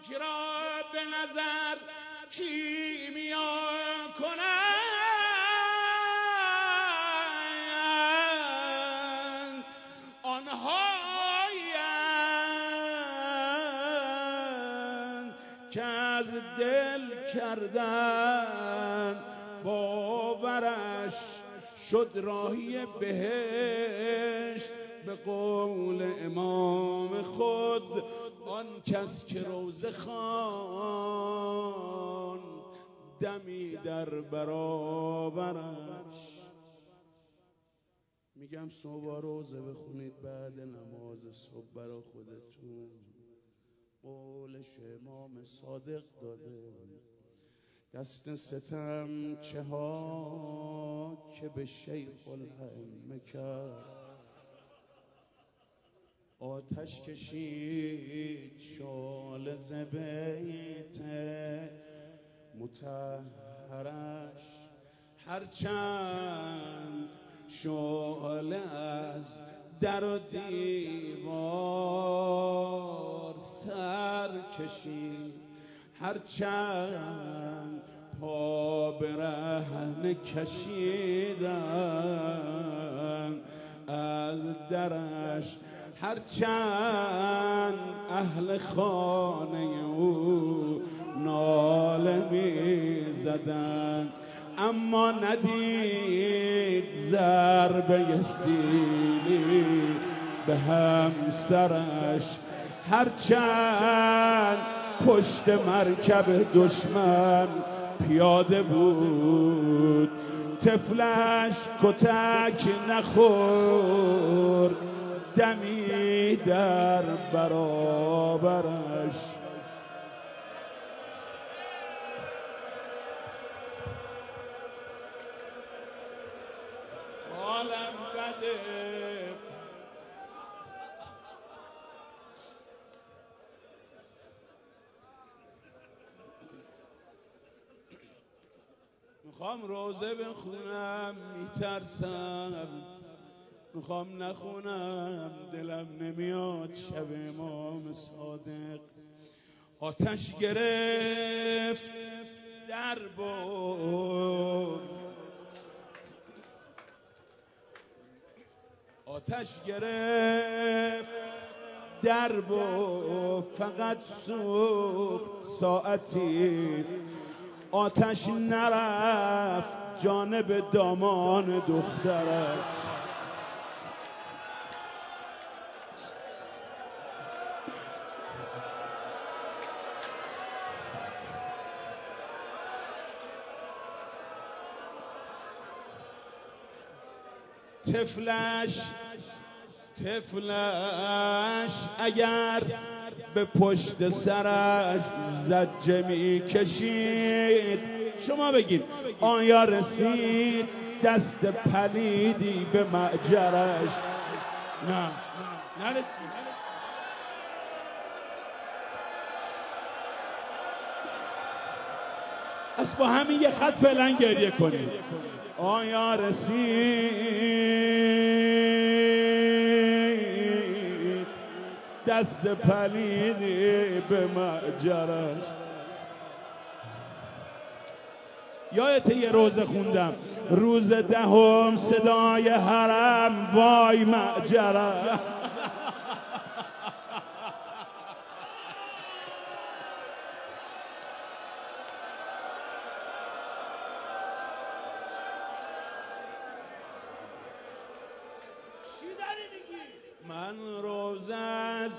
را به نظر کیمیا کنند آنهایند که از دل کردن باورش شد راهی بهشت. به قول امام خود آن کس که روزه خواند دمی در برابرش. میگم صبح روزه بخونید بعد نماز صبح برا خودتون. قولش امام صادق داده دست ستم چه ها که به شیخ الائمه کرد. آتش کشید شعله ز بیت مطهرش. هرچند شعله از در و دیوار سر کشید، هرچند پا برهنه کشیدن از درش، هرچند اهل خانه او ناله می زدن، اما ندید ضربه سیلی به همسرش. هرچند پشت مرکب دشمن پیاده بود، طفلش کتک نخورد دمی در برابرش. حالم بده میخوام روزه بخونم میترسم، میخوام نخونم دلم نمیاد. شب امام صادق آتش گرفت در بود، آتش گرفت در بود، فقط سوخت ساعتی. آتش نرفت جانب دامان دخترش. طفلش اگر به پشت سرش زجه می کشید، شما بگید آیا رسید دست پلیدی به معجرش؟ نه نرسید. از با همین یه خط فعلا گریه کنید. آیا رسید دست پلیدی به معجرش؟ یادت یه روزه خوندم روز دهم صدای حرم وای معجرش. من روز از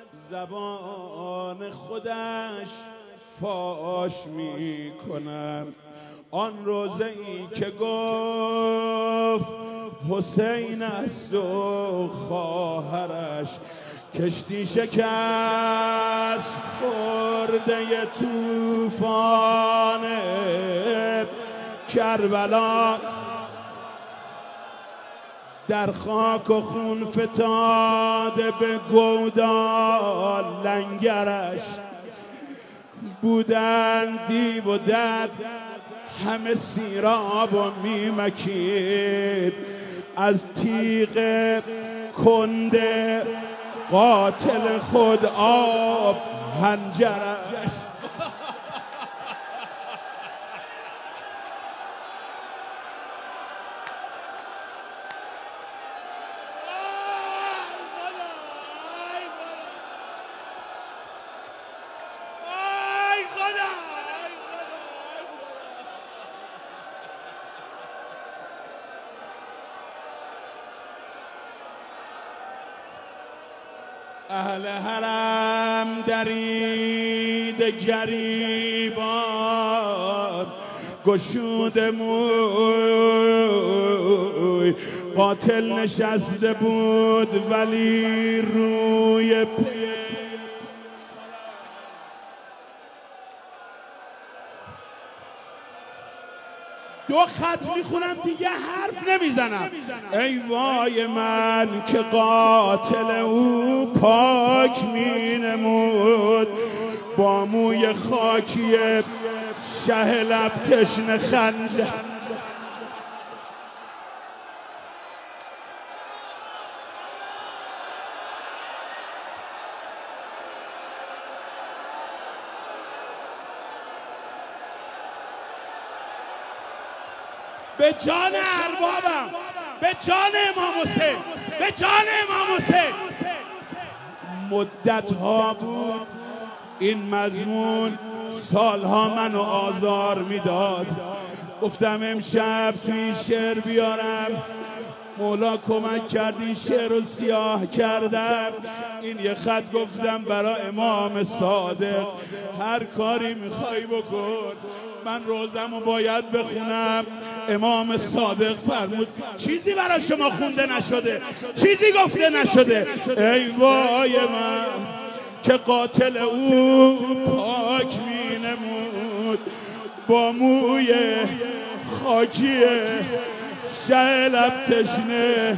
زبان خودش فاش می کنم، آن روزه ای که گفت حسین است و خواهرش، کشتی شکست خورده طوفان کربلا، در خاک و خون فتاده به گودال لنگرش. بودن دیو و دد همه سیراب و میمکید، از تیغ کنده قاتل خود آب هنجرش. اهل حرم درید گریبان گشوده موی، قاتل نشسته بود ولی روی پی. دو خط میخونم دیگه حرف نمیزنم. ای وای من که قاتل او پاک مینمود، با موی خاکی شه لب تشنه خنده. به جان اربابم، به جان امام حسین، به جان امام حسین. مدت‌ها بود این مضمون سالها منو آزار میداد. گفتم امشب توی شعر بیارم، مولا کمک کردی شعر رو سیاه کردم. این یه خط گفتم برای امام صادق، هر کاری میخوای بکن، من روزمو باید بخونم. امام صادق فرمود چیزی برای شما خونده نشده، چیزی گفته نشده. ای وای من که قاتل او پاک مینمود، با موی خاکی شه لب تشنه.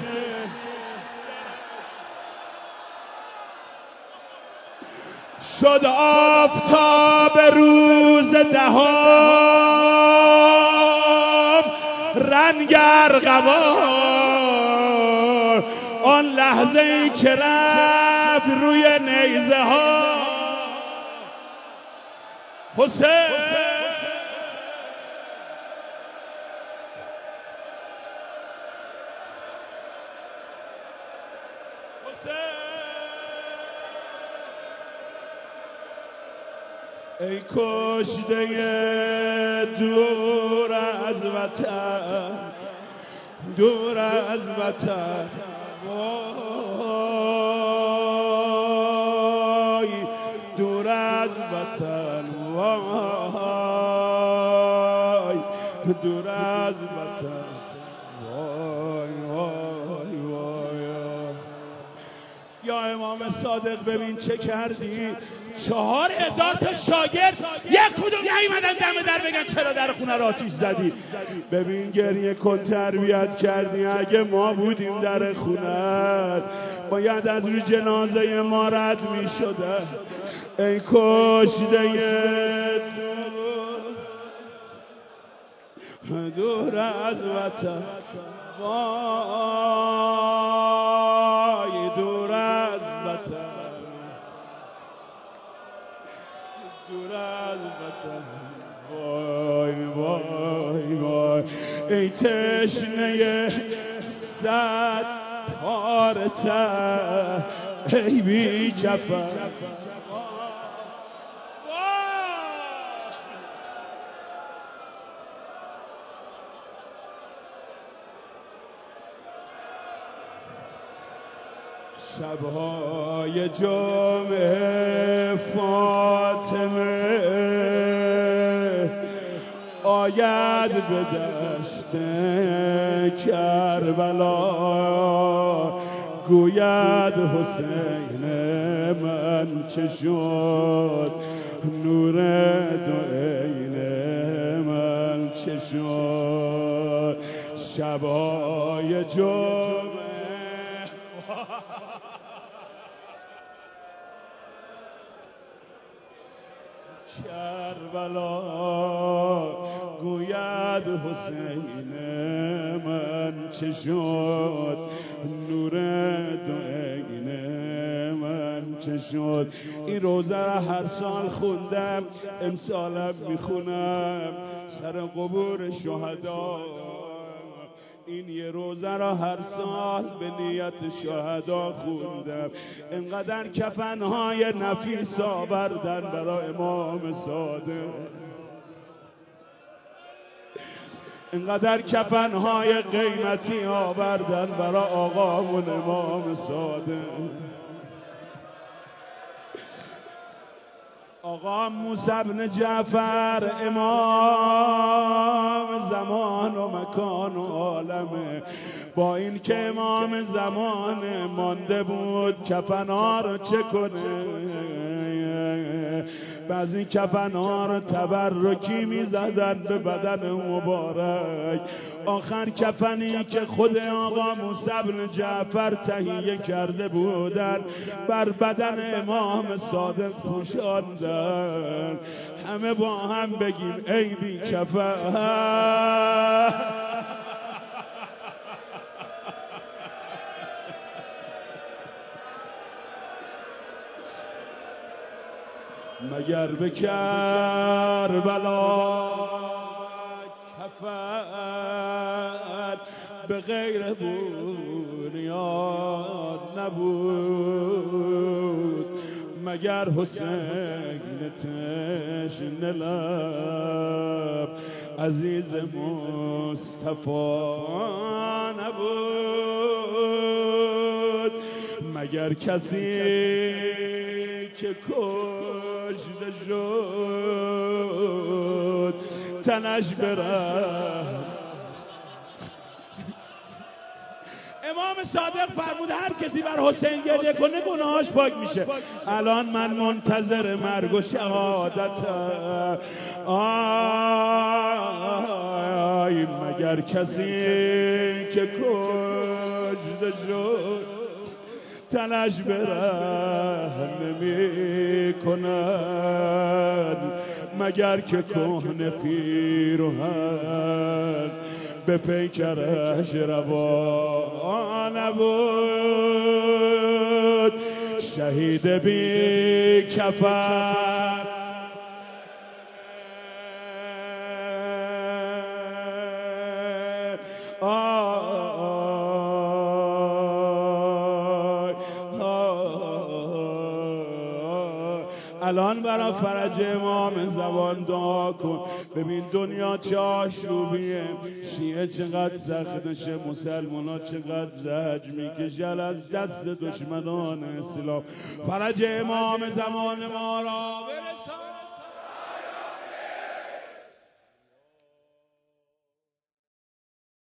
شد آفتاب روز دهم رنگ ارغوان، آن لحظه ای که رفت روی نیزه ها حسین. ای کشته دور از وطن، دور از وطن، وای دور از وطن، وای دور از وطن، وای وای وای. یا امام صادق ببین چه کردی. 4000 تا شاگرد یک کدوم نیومدن دم در بگن چرا در خونه را آتیش زدی. ببین گریه کن، تربیت کردی. اگه ما بودیم در خونه باید از روی جنازه ما رد می شده. ای کشته دور از وطن، وای دور از وطن، دور از وطن، وای وای وای. ای تشنه صد پارته، ای بی کفن، شبهای جمعه فاطمه آید به دشت کربلا، گوید حسین من چه شد، نور دو عین من چه شد. شبهای جمعه کربلا، گوید حسین من چه شد، نور دو عین من چه شد. این روزه را هر سال خوندم، امسالم میخونم سر قبور شهدا. این یه روزه را هر سال به نیت شهدا خوندم. اینقدر کفنهای نفیس آوردن برای امام صادق، اینقدر کفنهای قیمتی آوردن برای آقامون امام صادق. آقا موسی بن جعفر امام زمان و مکان و عالمه. با این که امام زمان مانده بود کفنها رو چه کنه؟ بعضی کفنها رو تبرکی میزدن به بدن مبارک. آخر کفنی که خود آقا موسی بن جعفر تهیه کرده بودن بر بدن امام صادق پوشاندن. همه با هم بگیم ای بی کفن. مگر به کربلا کفن به غیر بنیاد نبود؟ مگر حسین تشنه لب عزیز مصطفی نبود؟ مگر کسی که کشته شد تنش بره؟ امام صادق فرمود هر کسی بر حسین گریه کنه گناهاش پاک میشه. الان من منتظر مرگ و شهادتم. آی مگر کسی که کشته شد تنش بره نمی کند؟ مگر که کهنه پیرهن به پیکرش روا نبود؟ شهید بی کفن الان برای فرج امام زبان دعا کن. ببین دنیا چه آشوبیه، شیعه چقدر سخت نشه، مسلمان ها چقدر زج میکشن از دست دشمنان اسلام. فرج امام زمان ما را برسان.